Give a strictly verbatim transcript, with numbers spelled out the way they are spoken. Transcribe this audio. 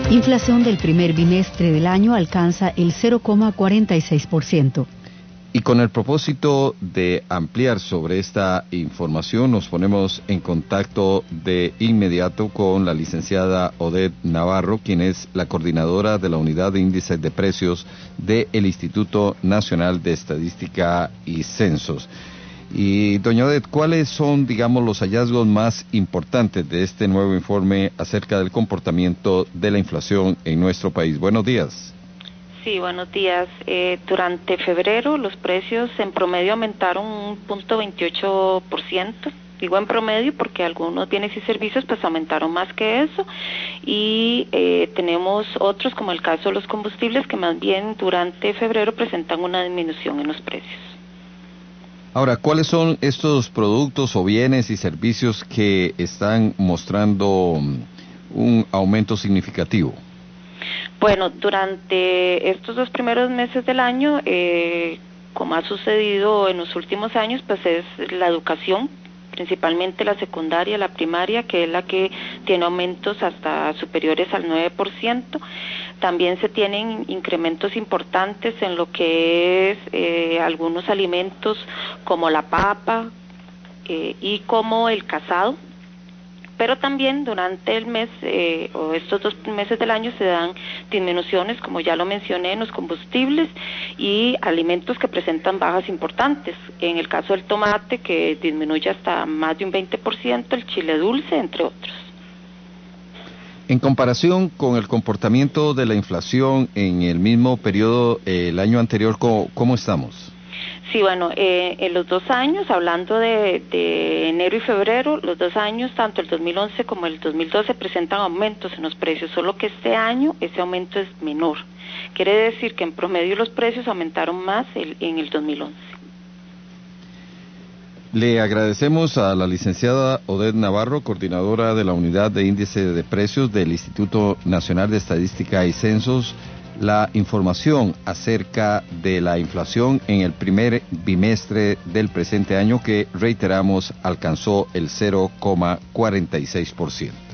Inflación del primer bimestre del año alcanza el cero coma cuarenta y seis por ciento. Y con el propósito de ampliar sobre esta información, nos ponemos en contacto de inmediato con la licenciada Odette Navarro, quien es la coordinadora de la Unidad de Índices de Precios del Instituto Nacional de Estadística y Censos. Y, doña Odette, ¿cuáles son, digamos, los hallazgos más importantes de este nuevo informe acerca del comportamiento de la inflación en nuestro país? Buenos días. Sí, buenos días. Eh, durante febrero los precios en promedio aumentaron un punto veintiocho por ciento. Digo en promedio porque algunos bienes y servicios pues aumentaron más que eso, y eh, tenemos otros, como el caso de los combustibles, que más bien durante febrero presentan una disminución en los precios. Ahora, ¿cuáles son estos productos o bienes y servicios que están mostrando un aumento significativo? Bueno, durante estos dos primeros meses del año, eh, como ha sucedido en los últimos años, pues es la educación, principalmente la secundaria, la primaria, que es la que tiene aumentos hasta superiores al nueve por ciento. También se tienen incrementos importantes en lo que es eh, algunos alimentos como la papa eh, y como el casado. Pero también durante el mes eh, o estos dos meses del año se dan disminuciones, como ya lo mencioné, en los combustibles y alimentos que presentan bajas importantes. En el caso del tomate, que disminuye hasta más de un veinte por ciento, el chile dulce, entre otros. En comparación con el comportamiento de la inflación en el mismo periodo eh, el año anterior, ¿cómo, cómo estamos? Sí, bueno, eh, en los dos años, hablando de, de enero y febrero, los dos años, tanto el dos mil once como el dos mil doce, presentan aumentos en los precios, solo que este año ese aumento es menor. Quiere decir que en promedio los precios aumentaron más el, en el dos mil once. Le agradecemos a la licenciada Odette Navarro, coordinadora de la Unidad de Índice de Precios del Instituto Nacional de Estadística y Censos, la información acerca de la inflación en el primer bimestre del presente año, que, reiteramos, alcanzó el cero coma cuarenta y seis por ciento.